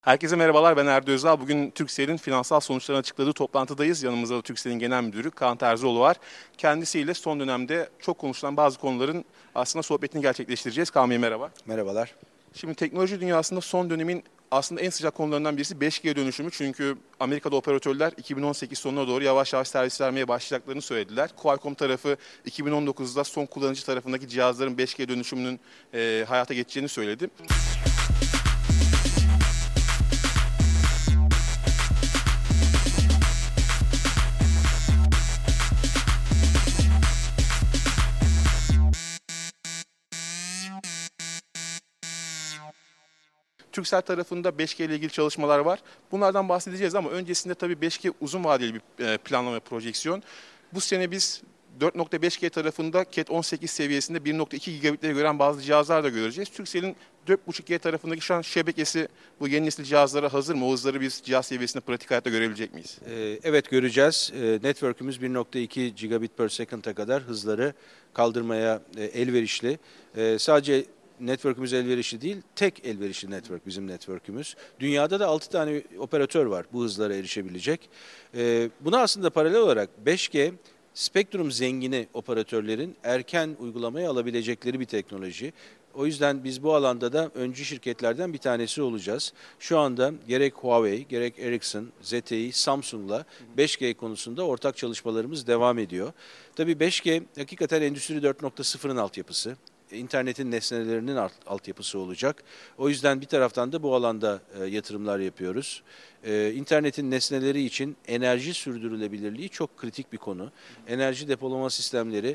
Herkese merhabalar, ben Erdi Özal. Bugün Turkcell'in finansal sonuçlarını açıkladığı toplantıdayız. Yanımızda da Turkcell'in genel müdürü Kaan Terzioğlu var. Kendisiyle son dönemde çok konuşulan bazı konuların aslında sohbetini gerçekleştireceğiz. Kaan Bey merhaba. Merhabalar. Şimdi teknoloji dünyasında son dönemin aslında en sıcak konularından birisi 5G dönüşümü. Çünkü Amerika'da operatörler 2018 sonuna doğru yavaş yavaş servis vermeye başlayacaklarını söylediler. Qualcomm tarafı 2019'da son kullanıcı tarafındaki cihazların 5G dönüşümünün hayata geçeceğini söyledi. Turkcell tarafında 5G ile ilgili çalışmalar var. Bunlardan bahsedeceğiz ama öncesinde tabii 5G uzun vadeli bir planlama ve projeksiyon. Bu sene biz 4.5G tarafında Cat 18 seviyesinde 1.2 gigabitleri gören bazı cihazlar da göreceğiz. Turkcell'in 4.5G tarafındaki şu an şebekesi bu yeni nesil cihazlara hazır mı? O hızları biz cihaz seviyesinde pratik hayatta görebilecek miyiz? Evet göreceğiz. Network'ümüz 1.2 gigabit per second'a kadar hızları kaldırmaya elverişli. Sadece network'ümüz elverişli değil, tek elverişli network bizim network'ümüz. Dünyada da 6 tane operatör var bu hızlara erişebilecek. Buna aslında paralel olarak 5G spektrum zengini operatörlerin erken uygulamaya alabilecekleri bir teknoloji. O yüzden biz bu alanda da öncü şirketlerden bir tanesi olacağız. Şu anda gerek Huawei, gerek Ericsson, ZTE, Samsung'la 5G konusunda ortak çalışmalarımız devam ediyor. Tabii 5G hakikaten Endüstri 4.0'ın altyapısı. İnternetin nesnelerinin altyapısı olacak. O yüzden bir taraftan da bu alanda yatırımlar yapıyoruz. İnternetin nesneleri için enerji sürdürülebilirliği çok kritik bir konu. Enerji depolama sistemleri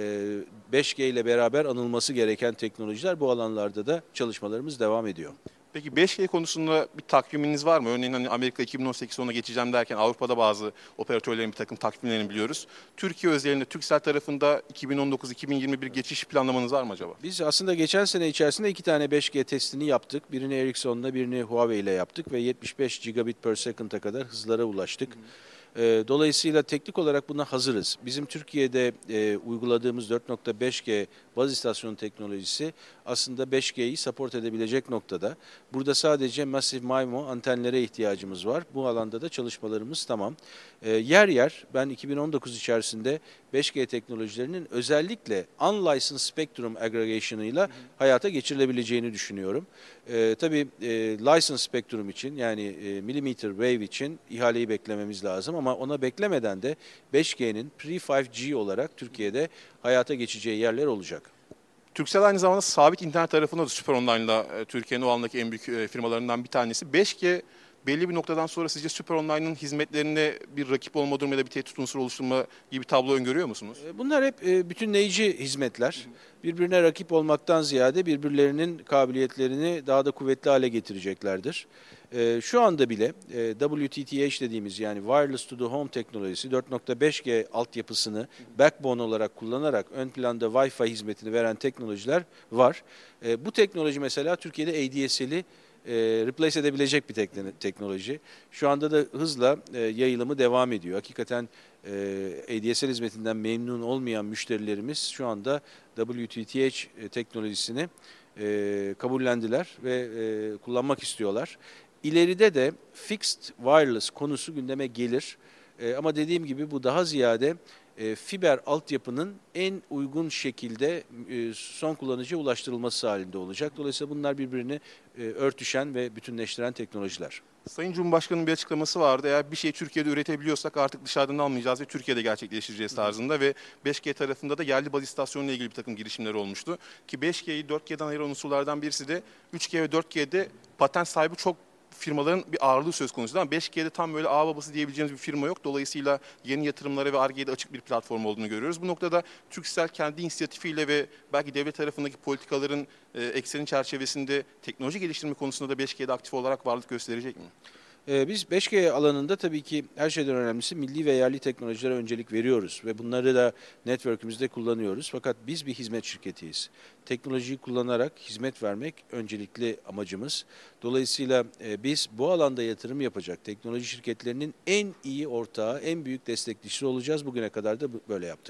5G ile beraber anılması gereken teknolojiler, bu alanlarda da çalışmalarımız devam ediyor. Peki 5G konusunda bir takviminiz var mı? Örneğin hani Amerika 2018 sonuna geçeceğim derken Avrupa'da bazı operatörlerin bir takım takvimlerini biliyoruz. Türkiye özelinde Turkcell tarafında 2019-2021 geçiş planlamanız var mı acaba? Biz aslında geçen sene içerisinde 2 tane 5G testini yaptık. Birini Ericsson'la, birini Huawei ile yaptık ve 75 gigabit per second'a kadar hızlara ulaştık. Dolayısıyla teknik olarak buna hazırız. Bizim Türkiye'de uyguladığımız 4.5G baz istasyonu teknolojisi aslında 5G'yi support edebilecek noktada. Burada sadece Massive MIMO antenlere ihtiyacımız var. Bu alanda da çalışmalarımız tamam. Yer yer ben 2019 içerisinde 5G teknolojilerinin özellikle unlicensed spectrum aggregation ile hayata geçirilebileceğini düşünüyorum. Tabii license spektrum için yani millimeter wave için ihaleyi beklememiz lazım ama ona beklemeden de 5G'nin pre-5G olarak Türkiye'de hayata geçeceği yerler olacak. Turkcell aynı zamanda sabit internet tarafında da Süper Online'la Türkiye'nin o alandaki en büyük firmalarından bir tanesi. 5G belli bir noktadan sonra sizce Süper Online'ın hizmetlerine bir rakip olma durumu ya da bir tehdit unsuru oluşturma gibi bir tablo öngörüyor musunuz? Bunlar hep bütünleyici hizmetler. Birbirine rakip olmaktan ziyade birbirlerinin kabiliyetlerini daha da kuvvetli hale getireceklerdir. Şu anda bile WTTH dediğimiz yani Wireless to the Home teknolojisi 4.5G altyapısını backbone olarak kullanarak ön planda Wi-Fi hizmetini veren teknolojiler var. Bu teknoloji mesela Türkiye'de ADSL'i replace edebilecek bir teknoloji. Şu anda da hızla yayılımı devam ediyor. Hakikaten ADSL hizmetinden memnun olmayan müşterilerimiz şu anda WTTH teknolojisini kabullendiler ve kullanmak istiyorlar. İleride de fixed wireless konusu gündeme gelir. Ama dediğim gibi bu daha ziyade fiber altyapının en uygun şekilde son kullanıcıya ulaştırılması halinde olacak. Dolayısıyla bunlar birbirini örtüşen ve bütünleştiren teknolojiler. Sayın Cumhurbaşkanı'nın bir açıklaması vardı. Eğer bir şeyi Türkiye'de üretebiliyorsak artık dışarıdan almayacağız ve Türkiye'de gerçekleştireceğiz tarzında ve 5G tarafında da yerli baz istasyonuyla ilgili bir takım girişimler olmuştu. Ki 5G'yi 4G'den ayıran unsurlardan birisi de 3G ve 4G'de patent sahibi çok firmaların bir ağırlığı söz konusu. Ama 5G'de tam böyle ağ babası diyebileceğimiz bir firma yok. Dolayısıyla yeni yatırımlara ve Ar-Ge'ye de açık bir platform olduğunu görüyoruz. Bu noktada Turkcell kendi inisiyatifiyle ve belki devlet tarafındaki politikaların eksenin çerçevesinde teknoloji geliştirme konusunda da 5G'de aktif olarak varlık gösterecek mi? Biz 5G alanında tabii ki her şeyden önemlisi milli ve yerli teknolojilere öncelik veriyoruz ve bunları da network'ümüzde kullanıyoruz. Fakat biz bir hizmet şirketiyiz. Teknolojiyi kullanarak hizmet vermek öncelikli amacımız. Dolayısıyla biz bu alanda yatırım yapacak teknoloji şirketlerinin en iyi ortağı, en büyük destekçisi olacağız. Bugüne kadar da böyle yaptık.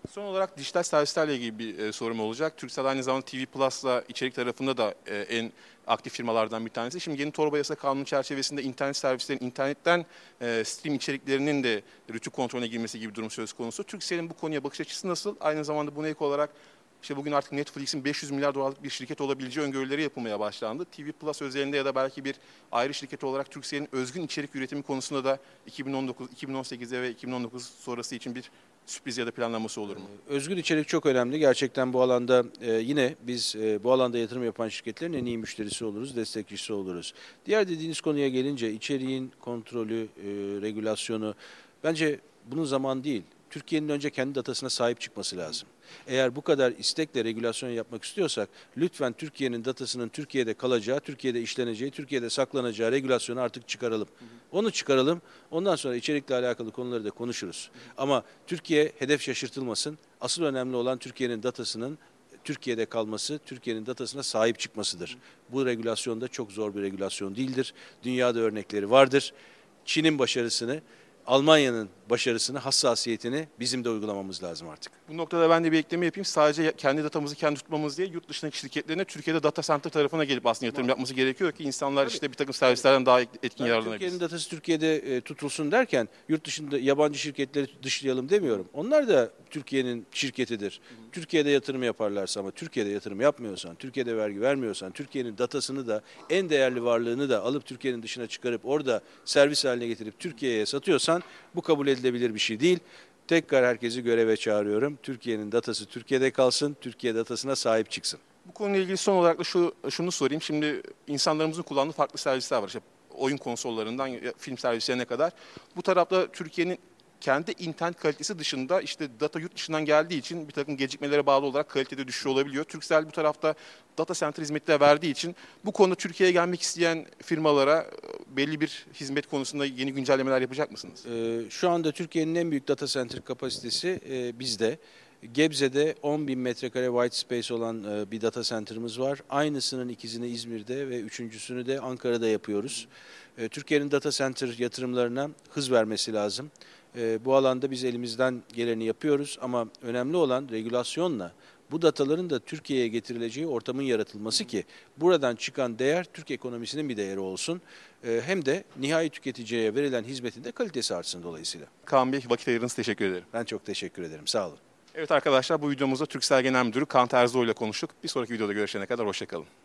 Son olarak dijital servislerle ilgili bir sorum olacak. Turkcell aynı zamanda TV Plus'la içerik tarafında da en aktif firmalardan bir tanesi. Şimdi yeni torba yasa kanunu çerçevesinde internet servislerin internetten stream içeriklerinin de rütük kontrolüne girmesi gibi bir durum söz konusu. Turkcell'in bu konuya bakış açısı nasıl? Aynı zamanda buna ek olarak işte bugün artık Netflix'in 500 milyar dolarlık bir şirket olabileceği öngörüleri yapılmaya başlandı. TV Plus özelinde ya da belki bir ayrı şirket olarak Turkcell'in özgün içerik üretimi konusunda da 2019, 2018'e ve 2019 sonrası için bir sürpriz ya da planlaması olur mu? Özgün içerik çok önemli. Gerçekten bu alanda yine biz bu alanda yatırım yapan şirketlerin en iyi müşterisi oluruz, destekçisi oluruz. Diğer dediğiniz konuya gelince içeriğin kontrolü, regülasyonu bence bunun zamanı değil. Türkiye'nin önce kendi datasına sahip çıkması lazım. Eğer bu kadar istekle regülasyon yapmak istiyorsak lütfen Türkiye'nin datasının Türkiye'de kalacağı, Türkiye'de işleneceği, Türkiye'de saklanacağı regülasyonu artık çıkaralım. Onu çıkaralım. Ondan sonra içerikle alakalı konuları da konuşuruz. Ama Türkiye hedef şaşırtılmasın. Asıl önemli olan Türkiye'nin datasının Türkiye'de kalması, Türkiye'nin datasına sahip çıkmasıdır. Bu regülasyon da çok zor bir regülasyon değildir. Dünyada örnekleri vardır. Çin'in başarısını, Almanya'nın başarısını, hassasiyetini bizim de uygulamamız lazım artık. Bu noktada ben de bir ekleme yapayım. Sadece kendi datamızı kendi tutmamız değil, yurt dışındaki şirketlerine Türkiye'de data center tarafına gelip aslında yatırım yapması gerekiyor ki insanlar işte bir takım servislerden daha etkin yararlanabilsin. Türkiye'nin datası Türkiye'de tutulsun derken yurt dışında yabancı şirketleri dışlayalım demiyorum. Onlar da Türkiye'nin şirketidir. Türkiye'de yatırım yaparlarsa ama Türkiye'de yatırım yapmıyorsan, Türkiye'de vergi vermiyorsan, Türkiye'nin datasını da en değerli varlığını da alıp Türkiye'nin dışına çıkarıp orada servis haline getirip Türkiye'ye satıyorsan bu kabul edilebilir bir şey değil. Tekrar herkesi göreve çağırıyorum. Türkiye'nin datası Türkiye'de kalsın, Türkiye datasına sahip çıksın. Bu konuyla ilgili son olarak da şunu sorayım. Şimdi insanlarımızın kullandığı farklı servisler var. İşte oyun konsollarından film servislerine kadar. Bu tarafta Türkiye'nin kendi internet kalitesi dışında işte data yurt dışından geldiği için bir takım gecikmelere bağlı olarak kalitede düşüş olabiliyor. Turkcell bu tarafta data center hizmeti de verdiği için bu konuda Türkiye'ye gelmek isteyen firmalara belli bir hizmet konusunda yeni güncellemeler yapacak mısınız? Şu anda Türkiye'nin en büyük data center kapasitesi bizde. Gebze'de 10.000 metrekare white space olan bir data center'ımız var. Aynısının ikisini İzmir'de ve üçüncüsünü de Ankara'da yapıyoruz. Türkiye'nin data center yatırımlarına hız vermesi lazım. Bu alanda biz elimizden geleni yapıyoruz ama önemli olan regülasyonla bu dataların da Türkiye'ye getirileceği ortamın yaratılması ki buradan çıkan değer Türk ekonomisinin bir değeri olsun. Hem de nihai tüketiciye verilen hizmetin de kalitesi artsın dolayısıyla. Kaan Bey, vakit ayırdığınız için teşekkür ederim. Ben çok teşekkür ederim. Sağ olun. Evet arkadaşlar, bu videomuzda Turkcell Genel Müdürü Kaan Terzioğlu ile konuştuk. Bir sonraki videoda görüşene kadar hoşça kalın.